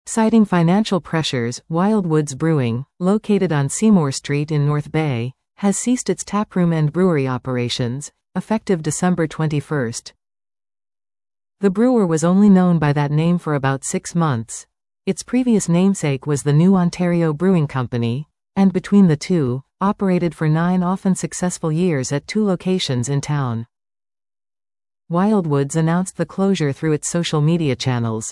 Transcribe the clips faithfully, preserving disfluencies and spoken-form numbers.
Citing financial pressures, Wildwoods Brewing, located on Seymour Street in North Bay, has ceased its taproom and brewery operations, effective December twenty-first. The brewer was only known by that name for about six months. Its previous namesake was the New Ontario Brewing Company, and between the two, operated for nine often successful years at two locations in town. Wildwoods announced the closure through its social media channels.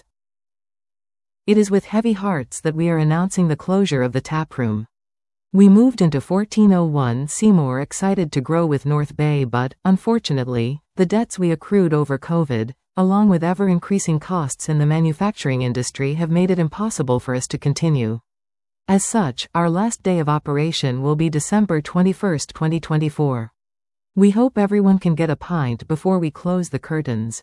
It is with heavy hearts that we are announcing the closure of the taproom. We moved into fourteen oh one Seymour excited to grow with North Bay, but, unfortunately, the debts we accrued over COVID, along with ever-increasing costs in the manufacturing industry, have made it impossible for us to continue. As such, our last day of operation will be December twenty-first, twenty twenty-four. We hope everyone can get a pint before we close the curtains.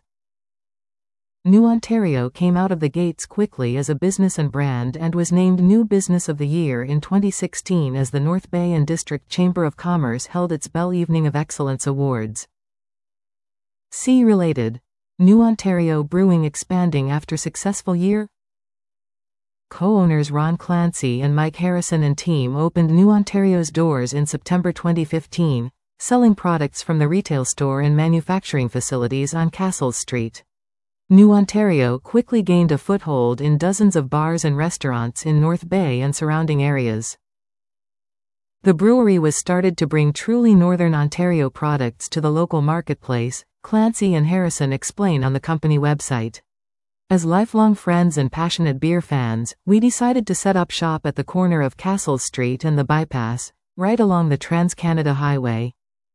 New Ontario came out of the gates quickly as a business and brand and was named New Business of the Year in twenty sixteen as the North Bay and District Chamber of Commerce held its Bell Evening of Excellence Awards. See related. New Ontario Brewing expanding after successful year? Co-owners Ron Clancy and Mike Harrison and team opened New Ontario's doors in September twenty fifteen, selling products from the retail store and manufacturing facilities on Castles Street. New Ontario quickly gained a foothold in dozens of bars and restaurants in North Bay and surrounding areas. The brewery was started to bring truly Northern Ontario products to the local marketplace, Clancy and Harrison explain on the company website. As lifelong friends and passionate beer fans, we decided to set up shop at the corner of Castles Street and the Bypass, right along the Trans-Canada Highway.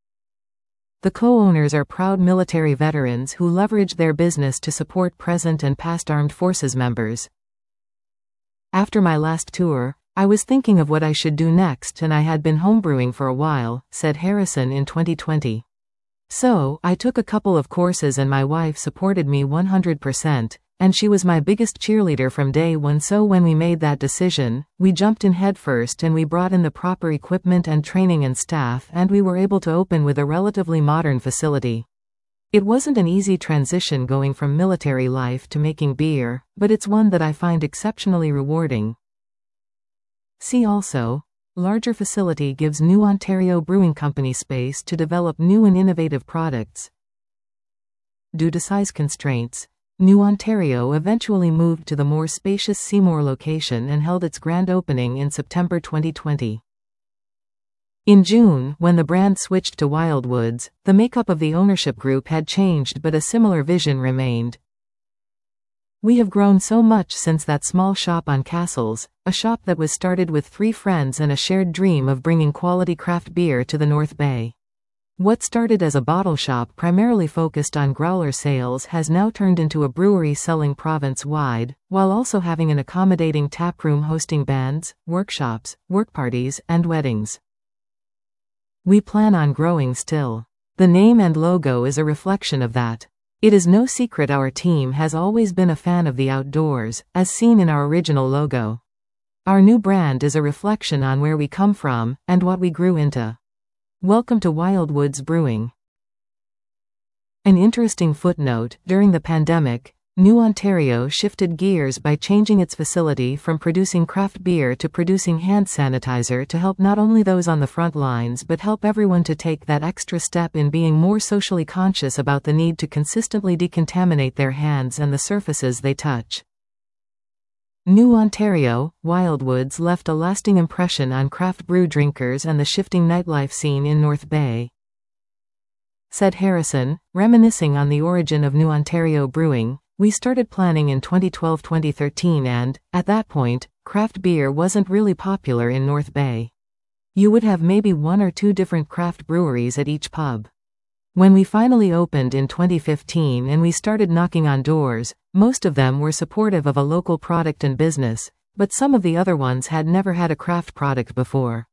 The co-owners are proud military veterans who leverage their business to support present and past armed forces members. After my last tour, I was thinking of what I should do next, and I had been homebrewing for a while, said Harrison in twenty twenty. So, I took a couple of courses and my wife supported me one hundred percent, and she was my biggest cheerleader from day one. So when we made that decision, we jumped in headfirst and we brought in the proper equipment and training and staff, and we were able to open with a relatively modern facility. It wasn't an easy transition going from military life to making beer, but it's one that I find exceptionally rewarding. See also, larger facility gives New Ontario Brewing Company space to develop new and innovative products. Due to size constraints, New Ontario eventually moved to the more spacious Seymour location and held its grand opening in September twenty twenty. In June, when the brand switched to Wildwoods, the makeup of the ownership group had changed, but a similar vision remained. We have grown so much since that small shop on Castles, a shop that was started with three friends and a shared dream of bringing quality craft beer to the North Bay. What started as a bottle shop primarily focused on growler sales has now turned into a brewery selling province-wide, while also having an accommodating taproom hosting bands, workshops, work parties, and weddings. We plan on growing still. The name and logo is a reflection of that. It is no secret our team has always been a fan of the outdoors, as seen in our original logo. Our new brand is a reflection on where we come from, and what we grew into. Welcome to Wildwoods Brewing. An interesting footnote: during the pandemic, New Ontario shifted gears by changing its facility from producing craft beer to producing hand sanitizer to help not only those on the front lines but help everyone to take that extra step in being more socially conscious about the need to consistently decontaminate their hands and the surfaces they touch. New Ontario, Wildwoods left a lasting impression on craft brew drinkers and the shifting nightlife scene in North Bay, said Harrison, reminiscing on the origin of New Ontario Brewing. We started planning in twenty twelve to twenty thirteen and, at that point, craft beer wasn't really popular in North Bay. You would have maybe one or two different craft breweries at each pub. When we finally opened in twenty fifteen and we started knocking on doors, most of them were supportive of a local product and business, but some of the other ones had never had a craft product before.